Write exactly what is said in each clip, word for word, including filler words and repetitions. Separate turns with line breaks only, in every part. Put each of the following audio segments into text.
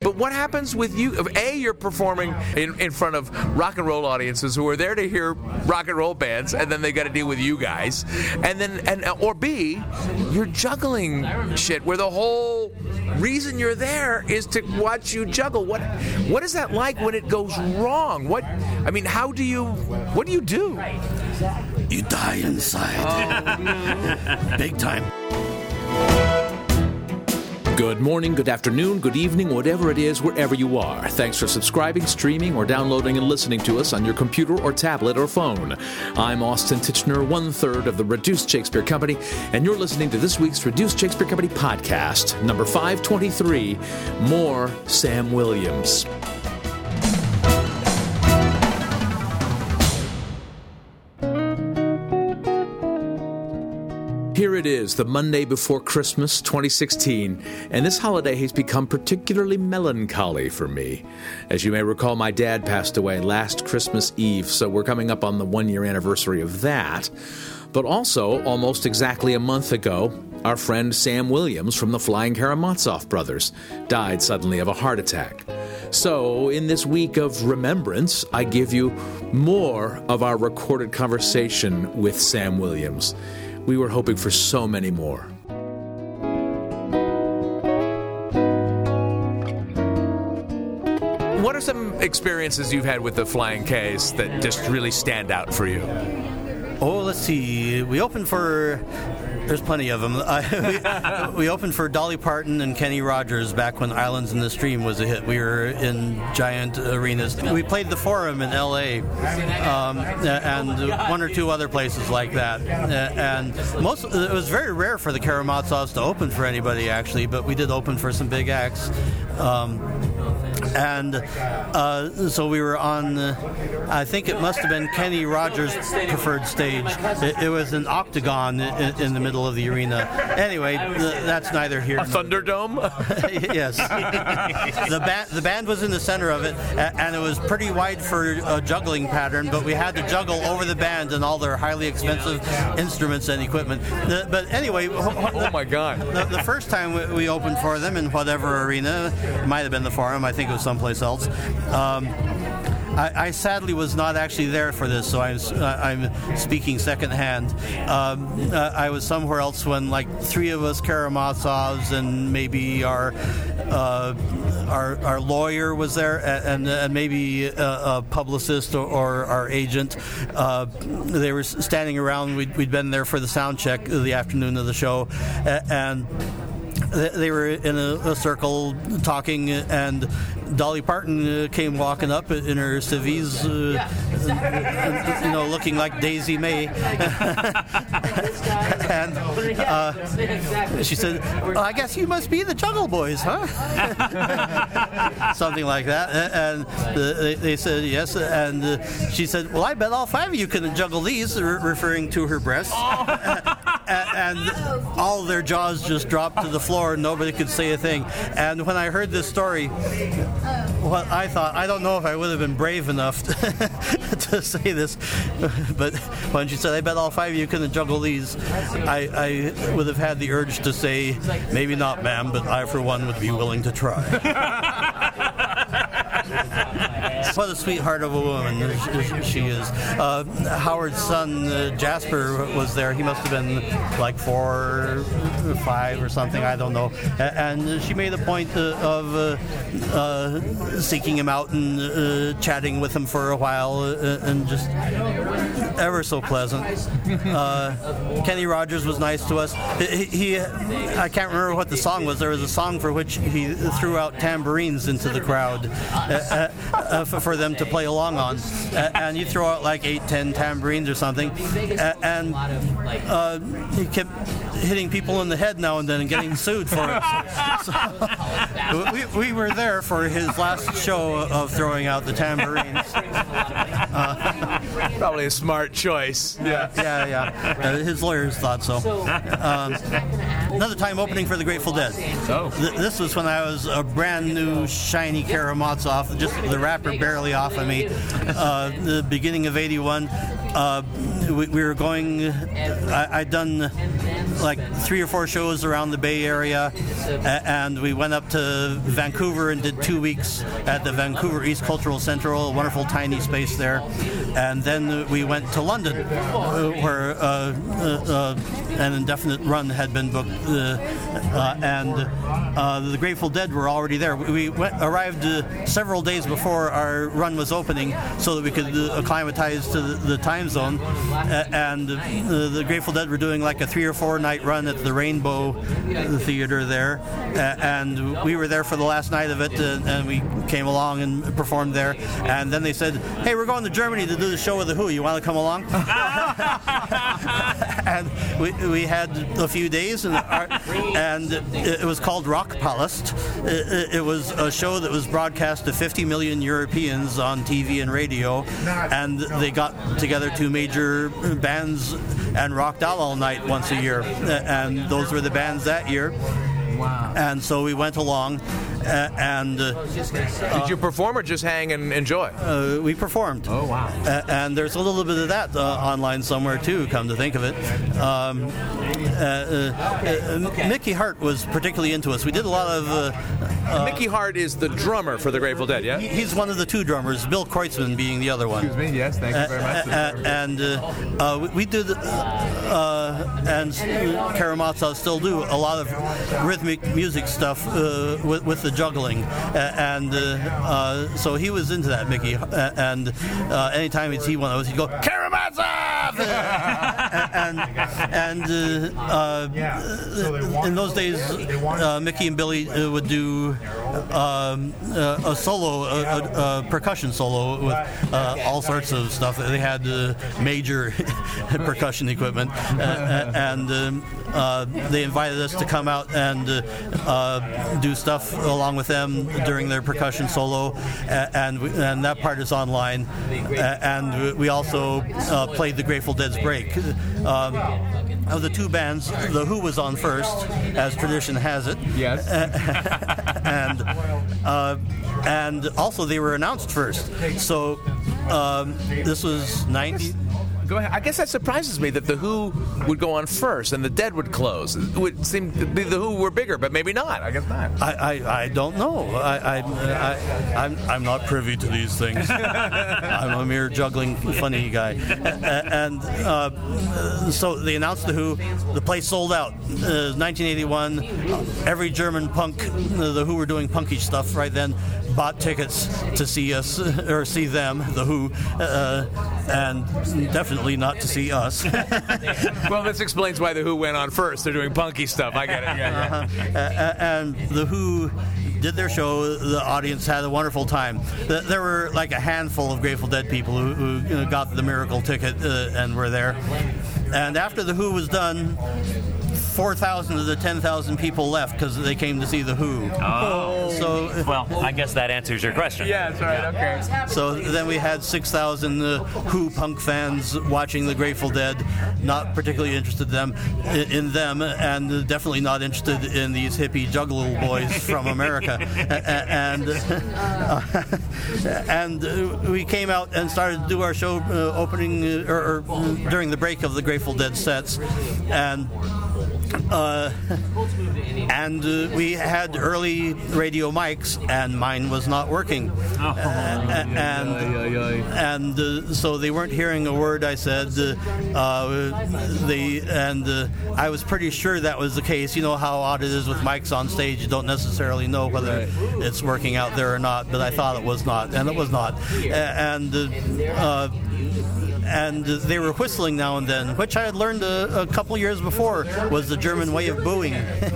but what happens with you? A, you're performing in, in front of rock and roll audiences who are there to hear rock and roll bands, and then they got to deal with you guys. And then, and or B, you're juggling shit where the whole reason you're there is to watch you juggle. What what is that like when it goes wrong? What I mean, how do you? What do you do?
You die inside. Oh. Big time.
Good morning, good afternoon, good evening, whatever it is, wherever you are. Thanks for subscribing, streaming, or downloading and listening to us on your computer or tablet or phone. I'm Austin Tichenor, one-third of the Reduced Shakespeare Company, and you're listening to this week's Reduced Shakespeare Company podcast, number five twenty-three, More Sam Williams. Here it is, the Monday before Christmas, twenty sixteen, and this holiday has become particularly melancholy for me. As you may recall, my dad passed away last Christmas Eve, so we're coming up on the one-year anniversary of that. But also, almost exactly a month ago, our friend Sam Williams from the Flying Karamazov Brothers died suddenly of a heart attack. So, in this week of remembrance, I give you more of our recorded conversation with Sam Williams. We were hoping for so many more.
What are some experiences you've had with the Flying K's that just really stand out for you?
Oh, let's see. We opened for... There's plenty of them. Uh, we, we opened for Dolly Parton and Kenny Rogers back when Islands in the Stream was a hit. We were in giant arenas. We played the Forum in L A um, and one or two other places like that. And most it was very rare for the Karamazovs to open for anybody, actually, but we did open for some big acts. Um, and uh, so we were on, uh, I think it must have been Kenny Rogers' preferred stage. It, it was an octagon in, in the middle of the arena. Anyway, th- that's neither here.
A Thunderdome?
Yes. The band, the band was in the center of it, and it was pretty wide for a juggling pattern, but we had to juggle over the band and all their highly expensive instruments and equipment. The, but anyway...
Oh, my God.
The, the first time we opened for them in whatever arena, it might have been the Forum, I think it was someplace else, um, I, I sadly was not actually there for this, so I'm, uh, I'm speaking secondhand. Um, uh, I was somewhere else when, like, three of us Karamazovs and maybe our uh, our, our lawyer was there, and, and maybe a, a publicist or, or our agent. Uh, they were standing around. We'd, we'd been there for the sound check the afternoon of the show, and they were in a, a circle talking, and Dolly Parton uh, came walking up in her civvies, uh, uh, you know, looking like Daisy May. And uh, she said, well, I guess you must be the Juggle Boys, huh? Something like that. And uh, they, they said yes. And uh, she said, well, I bet all five of you can juggle these, re- referring to her breasts. And all their jaws just dropped to the floor, and nobody could say a thing. And when I heard this story, what I thought, I don't know if I would have been brave enough to, to say this, but when she said, I bet all five of you couldn't juggle these, I, I would have had the urge to say, maybe not, ma'am, but I, for one, would be willing to try. What a sweetheart of a woman she is. Uh, Howard's son, uh, Jasper, was there. He must have been like four or five or something, I don't know. And she made a point uh, of uh, uh, seeking him out and uh, chatting with him for a while, uh, and just ever so pleasant. Uh, Kenny Rogers was nice to us. He, he, I can't remember what the song was. There was a song for which he threw out tambourines into the crowd uh, uh, for, for them to play along on. Uh, and you throw out like eight, ten tambourines or something. Uh, and uh, he kept hitting people in the head now and then and getting sued for it. So, we, we were there for his last show of throwing out the tambourines. Uh,
Probably a smart choice.
Yeah, yeah, yeah. Uh, his lawyers thought so. Um, another time opening for the Grateful Dead.
Oh.
Th- this was when I was a brand new, shiny Karamazov, just the wrapper barely off of me. Uh, the beginning of eighty-one, uh, we, we were going, I, I'd done like three or four shows around the Bay Area, a- and we went up to Vancouver and did two weeks at the Vancouver East Cultural Centre, a wonderful tiny space there. And then we went to London, uh, where uh, uh, uh, an indefinite run had been booked, uh, uh, and uh, the Grateful Dead were already there. We went, arrived uh, several days before our run was opening so that we could uh, acclimatize to the, the time zone, uh, and uh, the Grateful Dead were doing like a three or four night run at the Rainbow Theatre there, uh, and we were there for the last night of it, uh, and we came along and performed there, and then they said, hey, we're going to Germany to do the show with The Who, you want to come along? And we, we had a few days, and, our, and it, it was called Rock Palast. It, it was a show that was broadcast to fifty million Europeans on T V and radio, and they got together two major bands and rocked out all night once a year, and those were the bands that year.
Wow.
And so we went along, uh, and uh,
Did you perform or just hang and enjoy?
uh, we performed.
Oh, wow.
Uh, and there's a little bit of that uh, online somewhere too, come to think of it. Um, uh, uh, uh, Mickey Hart was particularly into us. We did a lot of... Uh, uh,
Mickey Hart is the drummer for the Grateful Dead, yeah?
he- he's one of the two drummers, Bill Kreutzmann being the other one.
Excuse me. Yes, thank you very much.
Uh, uh, and uh, uh, we, we did, uh, and Karamazov still do, a lot of rhythmic music stuff uh, with, with the juggling. Uh, and uh, uh, so he was into that, Mickey. Uh, and uh, anytime he'd see one of those, he'd go, Karamazov! and and uh, uh, in those days, uh, Mickey and Billy uh, would do um, uh, a solo, a, a, a percussion solo with uh, all sorts of stuff. They had uh, major percussion equipment, uh, and um, uh, they invited us to come out and uh, uh, do stuff along with them during their percussion solo, uh, and we, and that part is online. Uh, and we also uh, played the Grateful Dead's Break. Um, of the two bands, The Who was on first, as tradition has it.
Yes.
and uh, and also they were announced first. So um, this was ninety.
Go ahead. I guess that surprises me that the Who would go on first and the Dead would close. It would seem to be the Who were bigger, but maybe not. I guess not.
I, I, I don't know. I, I, I, I'm, I'm not privy to these things. I'm a mere juggling funny guy. And uh, so they announced the Who. The place sold out. Uh, nineteen eighty-one. Every German punk, uh, the Who were doing punky stuff right then, bought tickets to see us, or see them, the Who, uh, and definitely not to see us.
Well, this explains why the Who went on first. They're doing punky stuff. I get it. Yeah, yeah.
Uh-huh. Uh, and the Who did their show. The audience had a wonderful time. There were like a handful of Grateful Dead people who, who you know, got the miracle ticket uh, and were there. And after the Who was done, four thousand of the ten thousand people left because they came to see the Who.
Oh.
So,
Well, I guess that answers your question.
Yeah, that's right. Okay.
so then we had six thousand uh, Who punk fans watching the Grateful Dead, not particularly interested in them, in them, and definitely not interested in these hippie juggalo boys from America. And uh, and uh, we came out and started to do our show uh, opening uh, or, or during the break of the Grateful Dead sets, and. Uh, and uh, we had early radio mics, and mine was not working, uh, and and uh, so they weren't hearing a word I said. Uh, uh, they and uh, I was pretty sure that was the case. You know how odd it is with mics on stage; you don't necessarily know whether it's working out there or not. But I thought it was not, and it was not, uh, and. Uh, uh, And they were whistling now and then, which I had learned a, a couple years before was the German way of booing.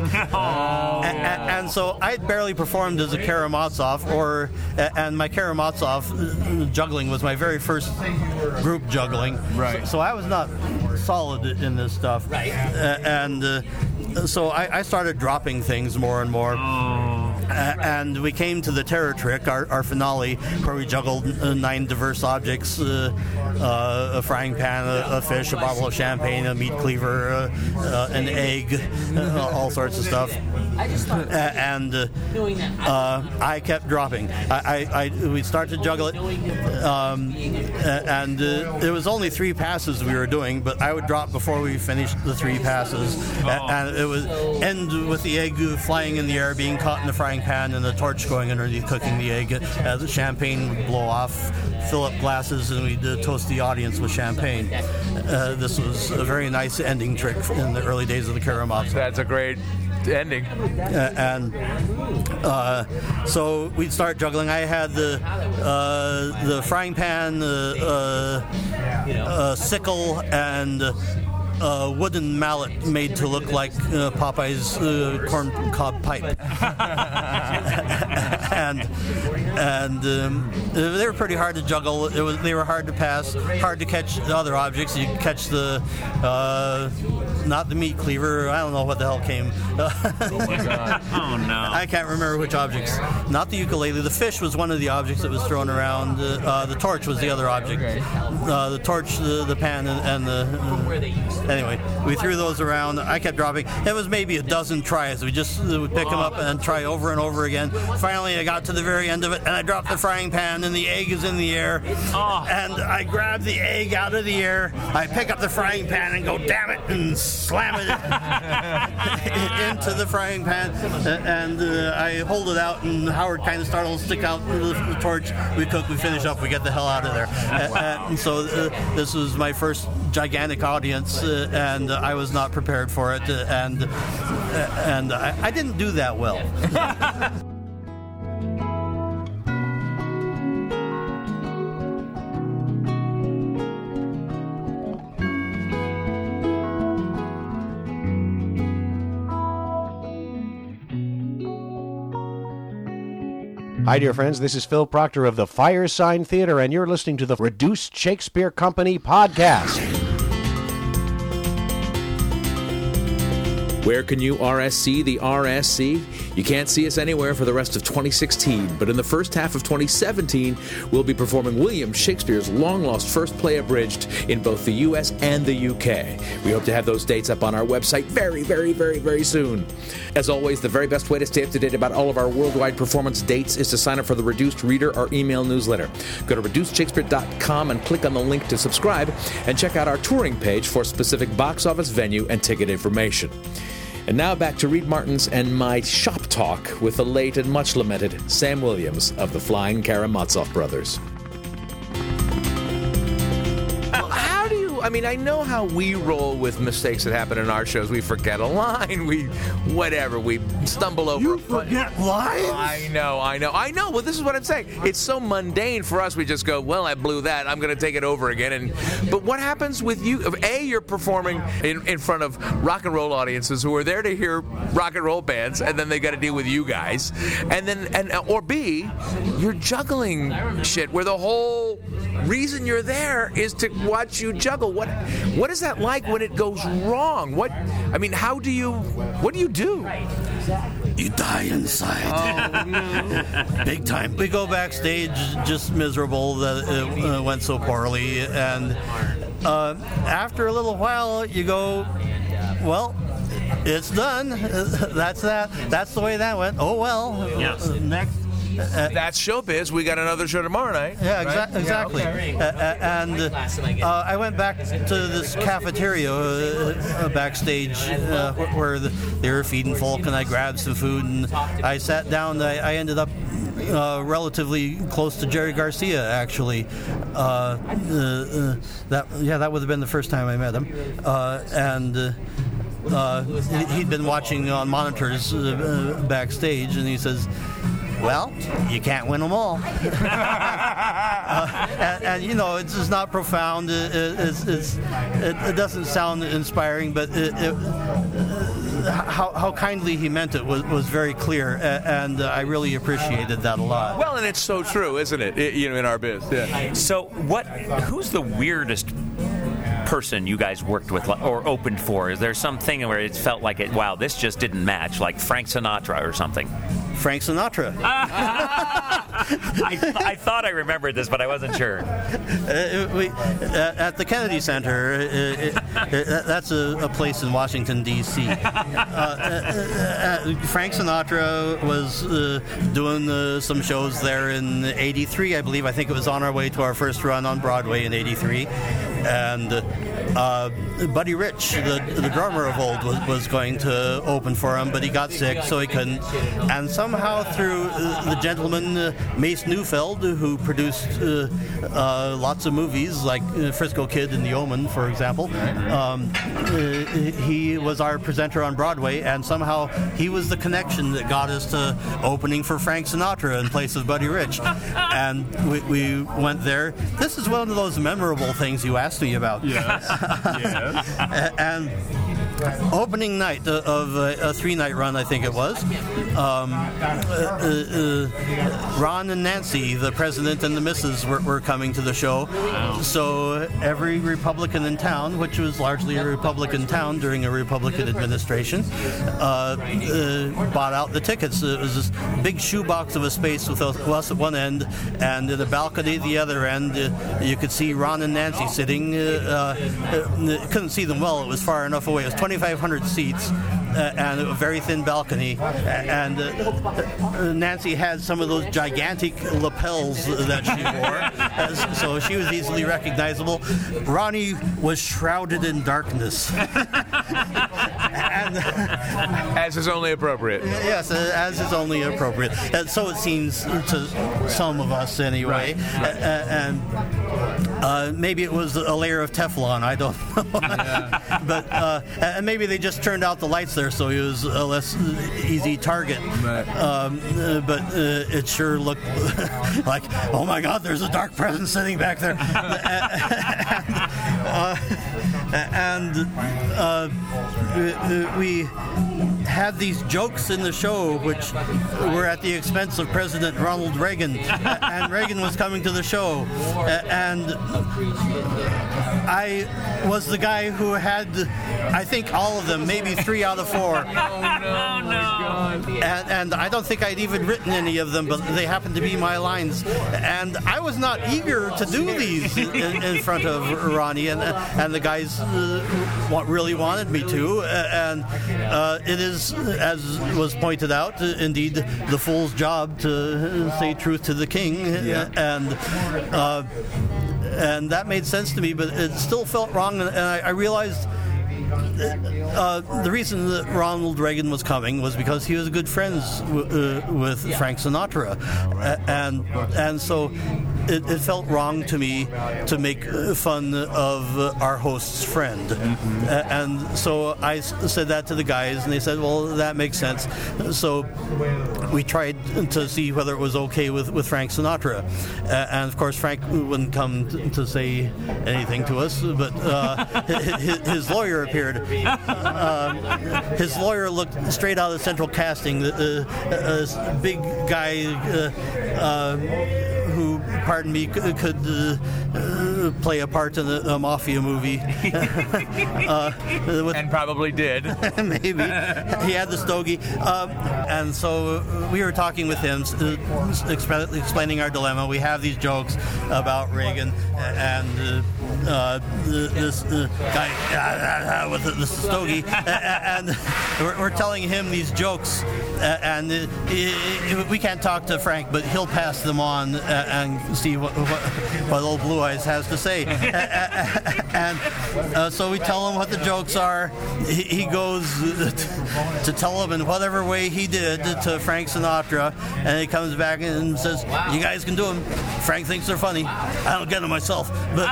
Oh.
and, and so I had barely performed as a Karamazov, or and my Karamazov juggling was my very first group juggling.
Right.
So, so I was not solid in this stuff. Right. Uh, and uh, so I, I started dropping things more and more.
Oh.
and we came to the terror trick, our, our finale, where we juggled uh, nine diverse objects, uh, uh, a frying pan, a, a fish, a bottle of champagne, a meat cleaver, uh, uh, an egg, uh, all sorts of stuff. Uh, and uh, uh, I kept dropping. I, I, I we started to juggle it, um, and uh, it was only three passes we were doing, but I would drop before we finished the three passes, oh. and it would end with the egg flying in the air, being caught in the frying pan, and the torch going underneath, cooking the egg. Uh, the champagne would blow off, fill up glasses, and we'd uh, toast the audience with champagne. Uh, this was a very nice ending trick in the early days of the Karamazov.
That's a great ending.
Uh, and uh, so we'd start juggling. I had the uh, the frying pan, uh, uh, uh, sickle, and a wooden mallet made to look like uh, Popeye's uh, corn cob pipe. and and um, they were pretty hard to juggle. It was they were hard to pass, hard to catch the other objects. You catch the uh, not the meat cleaver. I don't know what the hell came.
Oh my God! Oh no!
I can't remember which objects. Not the ukulele. The fish was one of the objects that was thrown around. Uh, uh, the torch was the other object. Uh, the torch, the, the pan, and, and the. Uh, Anyway, we threw those around. I kept dropping. It was maybe a dozen tries. We just would pick them up and try over and over again. Finally, I got to the very end of it, and I dropped the frying pan, and the egg is in the air. And I grab the egg out of the air. I pick up the frying pan and go, damn it, and slam it into the frying pan. And uh, I hold it out, and Howard kind of started to stick out the, the torch. We cook, we finish up, we get the hell out of there. Uh, and so uh, this was my first gigantic audience. Uh, and uh, I was not prepared for it, uh, and uh, and I, I didn't do that well.
Hi, dear friends. This is Phil Proctor of the Firesign Theater, and you're listening to the Reduced Shakespeare Company podcast.
Where can you R S C the R S C? You can't see us anywhere for the rest of twenty sixteen, but in the first half of twenty seventeen, we'll be performing William Shakespeare's long-lost first play abridged in both the U S and the U K. We hope to have those dates up on our website very, very, very, very soon. As always, the very best way to stay up to date about all of our worldwide performance dates is to sign up for the Reduced Reader or email newsletter. Go to reduced shakespeare dot com and click on the link to subscribe, and check out our touring page for specific box office, venue, and ticket information. And now back to Reed Martins and my shop talk with the late and much lamented Sam Williams of the Flying Karamazov Brothers.
Well, how do you, I mean, I know how we roll with mistakes that happen in our shows. We forget a line, we, whatever, we stumble over
You
a foot.
forget lines?
I know, I know, I know. Well, this is what I'm saying. It's so mundane for us. We just go, well, I blew that. I'm going to take it over again. And but what happens with you? A, you're performing in, in front of rock and roll audiences who are there to hear rock and roll bands, and then they got to deal with you guys. And then, and or B, you're juggling shit where the whole reason you're there is to watch you juggle. What what is that like when it goes wrong? What I mean, how do you? What do you do?
You die inside. Oh, no. Big time. We go backstage just miserable that it uh, went so poorly. And uh, after a little while, you go, well, it's done. That's that. That's the way that went. Oh, well.
Yes.
Uh, next. Uh,
That's showbiz. We got another show tomorrow night.
Yeah, exa-
right?
exactly.
Yeah, okay.
uh, and uh, I went back to this cafeteria uh, backstage uh, where the, they were feeding folk, and I grabbed some food, and I sat down. I, I ended up uh, relatively close to Jerry Garcia, actually. Uh, uh, that yeah, that would have been the first time I met him, uh, and. Uh, Uh, he'd been watching on monitors uh, backstage, and he says, well, you can't win them all. uh, and, and, you know, it's, it's not profound. It, it's, it's, it, it doesn't sound inspiring, but it, it, uh, how, how kindly he meant it was, was very clear, and uh, I really appreciated that a lot.
Well, and it's so true, isn't it? it you know, in our biz. Yeah.
So, what? Who's the weirdest person you guys worked with or opened for? Is there something where it felt like it? Wow, this just didn't match, like Frank Sinatra or something?
Frank Sinatra.
I, I thought I remembered this, but I wasn't sure.
Uh, we, uh, at the Kennedy Center, uh, it, it, that's a, a place in Washington, D C Uh, uh, uh, Frank Sinatra was uh, doing uh, some shows there in eighty-three, I believe. I think it was on our way to our first run on Broadway in eighty-three. And uh, Buddy Rich, the, the drummer of old, was, was going to open for him, but he got sick, so he couldn't. And somehow through uh, the gentleman uh, Mace Neufeld, who produced uh, uh, lots of movies like uh, Frisco Kid and The Omen, for example, um, uh, he was our presenter on Broadway, and somehow he was the connection that got us to opening for Frank Sinatra in place of Buddy Rich. And we, we went there. This is one of those memorable things you asked me about.
Yes. Yes.
And opening night of a, a three-night run, I think it was, um, uh, uh, Ron and Nancy, the president and the missus, were, were coming to the show.
Wow.
So every Republican in town, which was largely a Republican town during a Republican administration, uh, uh, bought out the tickets. It was this big shoebox of a space with us at one end, and in the balcony at the other end, uh, you could see Ron and Nancy sitting. Uh, uh, couldn't see them well; it was far enough away. It was twenty-five hundred seats uh, and a very thin balcony. And uh, uh, Nancy had some of those gigantic lapels that she wore, uh, so she was easily recognizable. Ronnie was shrouded in darkness. And,
as is only appropriate.
Yes, uh, as is only appropriate. And so it seems to some of us, anyway.
Right, right.
Uh, and uh, maybe it was a layer of Teflon. I don't know. Yeah. But uh, and maybe they just turned out the lights there, so he was a less easy target. Right. Um, uh, but uh, it sure looked like, oh my God, there's a dark presence sitting back there. uh, and uh, we had these jokes in the show which were at the expense of President Ronald Reagan, and Reagan was coming to the show, and I was the guy who had, I think, all of them, maybe three out of four.
Oh, no, no.
And, and I don't think I'd even written any of them, but they happened to be my lines. And I was not eager to do these in, in front of Ronnie, and, and the guys uh, really wanted me to. And uh, it is, as was pointed out, uh, indeed the fool's job to say truth to the king. Yeah. And uh, and that made sense to me, but it still felt wrong, and I, I realized Uh, the reason that Ronald Reagan was coming was because he was good friends w- uh, with Frank Sinatra, uh, and and so it, it felt wrong to me to make fun of uh, our host's friend, mm-hmm. uh, and so I s- said that to the guys, and they said, "Well, that makes sense." So we tried to see whether it was okay with, with Frank Sinatra, uh, and of course Frank wouldn't come t- to say anything to us, but uh, his, his lawyer appeared. Uh, his lawyer looked straight out of Central Casting, the, the uh, big guy uh, uh, who, pardon me, could, could uh, uh, play a part in a, a mafia movie. uh, with,
and probably did.
Maybe. He had the stogie. Uh, and so we were talking with him, uh, exp- explaining our dilemma. We have these jokes about Reagan and uh, uh, this uh, guy uh, with the, the stogie. And we're, we're telling him these jokes. And uh, we can't talk to Frank, but he'll pass them on and see what, what, what old Blue Eyes has to say. And uh, so we tell him what the jokes are. He, he goes to tell them in whatever way he did to Frank Sinatra, and he comes back and says, "You guys can do them. Frank thinks they're funny. I don't get them myself." But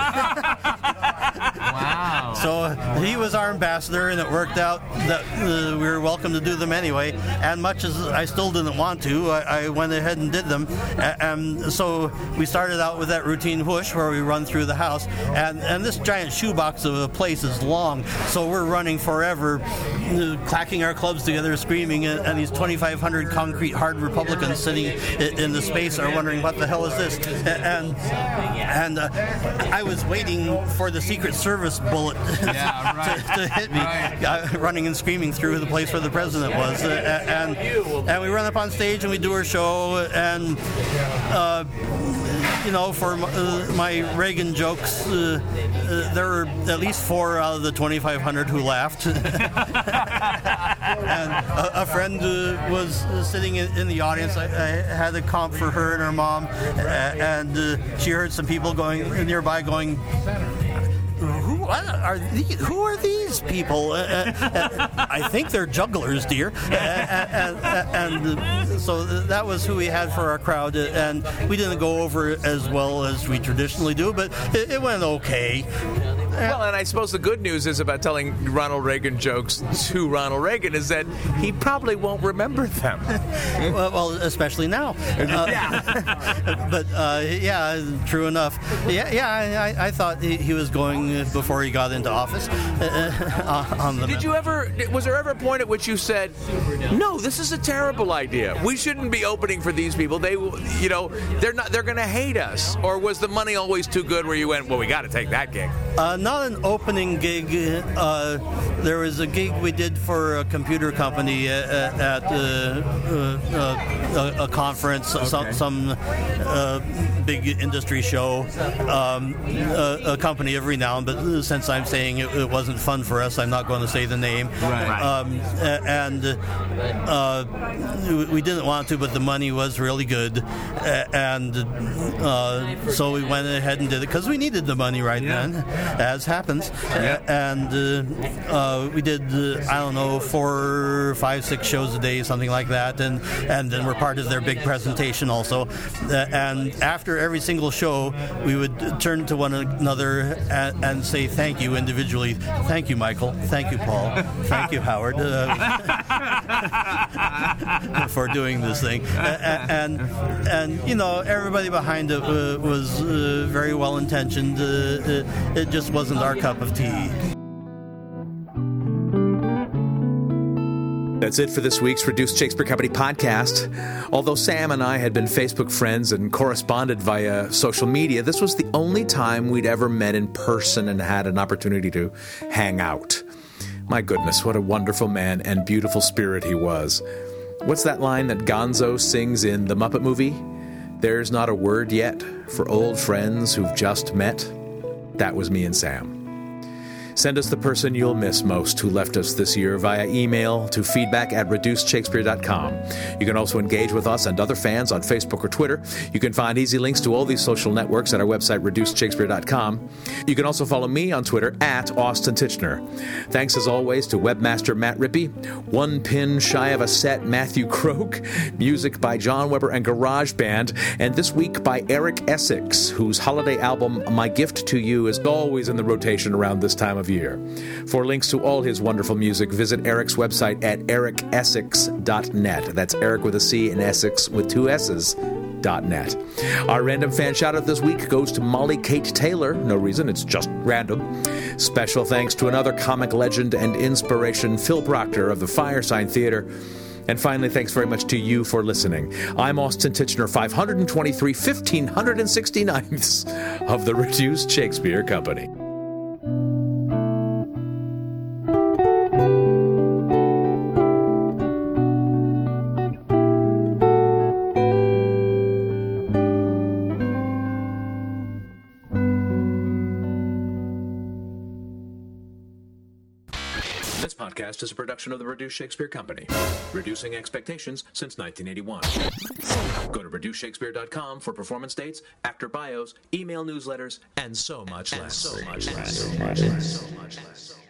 wow.
So he was our ambassador, and it worked out that uh, we were welcome to do them anyway. And much as I still didn't want to, I, I went ahead and did them. And so we started out with that routine whoosh where we run through the house. And, and this giant shoebox of a place is long, so we're running forever, uh, clacking our clubs together, screaming, and, and these twenty-five hundred concrete hard Republicans sitting in, in the space are wondering, what the hell is this? And, and uh, I was waiting for the Secret Service service bullet
Yeah, right.
to, to hit me,
Right.
uh, running and screaming through the place where the president was. Uh, and and we run up on stage and we do our show, and uh, you know, for my, uh, my Reagan jokes, uh, uh, there were at least four out of the twenty-five hundred who laughed. And a, a friend uh, was uh, sitting in, in the audience. I, I had a comp for her and her mom, uh, and uh, she heard some people going nearby going, Who what are these, who are these people? Uh, uh, I think they're jugglers, dear. Uh, and, and, and so that was who we had for our crowd, and we didn't go over as well as we traditionally do, but it, it went okay.
Well, and I suppose the good news is about telling Ronald Reagan jokes to Ronald Reagan is that he probably won't remember them.
well, well, especially now. Uh,
yeah.
But uh, yeah, true enough. Yeah, yeah. I, I thought he, he was going before he got into office. Uh, on the
Did you ever? Was there ever a point at which you said, "No, this is a terrible idea. We shouldn't be opening for these people. They, you know, they're not. They're going to hate us." Or was the money always too good where you went, "Well, we got to take that gig"?
Uh, not an opening gig. Uh, there was a gig we did for a computer company at, at uh, uh, a, a conference, okay. some, some uh, big industry show. Um, a, a company of renown, but since I'm saying it, it wasn't fun for us, I'm not going to say the name.
Right.
Um, and uh, we didn't want to, but the money was really good, and uh, so we went ahead and did it because we needed the money right yeah. then, as happens. Yeah. And uh, uh, we did, uh, I don't know, four, five, six shows a day, something like that, and and then we're part of their big presentation also. Uh, and after every single show, we would turn to one another and, and say thank you individually. Thank you, Michael. Thank you, Paul. Thank you, Howard, uh, for doing this thing. Uh, and and you know, everybody behind it uh, was uh, very well intentioned. Uh, it, it just wasn't our cup of tea.
That's it for this week's Reduced Shakespeare Company podcast. Although Sam and I had been Facebook friends and corresponded via social media, this was the only time we'd ever met in person and had an opportunity to hang out. My goodness, what a wonderful man and beautiful spirit he was. What's that line that Gonzo sings in The Muppet Movie? There's not a word yet for old friends who've just met. That was me and Sam. Send us the person you'll miss most who left us this year via email to feedback at reduced shakespeare dot com. You can also engage with us and other fans on Facebook or Twitter. You can find easy links to all these social networks at our website, reduced shakespeare dot com. You can also follow me on Twitter at Austin Titchener. Thanks as always to webmaster Matt Rippey, one pin shy of a set Matthew Croak, music by John Weber and Garage Band, and this week by Eric Essex, whose holiday album My Gift to You is always in the rotation around this time of year. For links to all his wonderful music, visit Eric's website at eric essex dot net. That's Eric with a C and Essex with two S's. Dot net. Our random fan shout-out this week goes to Molly Kate Taylor. No reason, it's just random. Special thanks to another comic legend and inspiration, Phil Proctor of the Firesign Theater. And finally, thanks very much to you for listening. I'm Austin Titchener, five hundred twenty-three, fifteen sixty-ninths of the Reduced Shakespeare Company.
This podcast is a production of the Reduced Shakespeare Company, reducing expectations since nineteen eighty-one. Go to reduced shakespeare dot com for performance dates, actor bios, email newsletters, and so much less. So much less. So much less. So much less.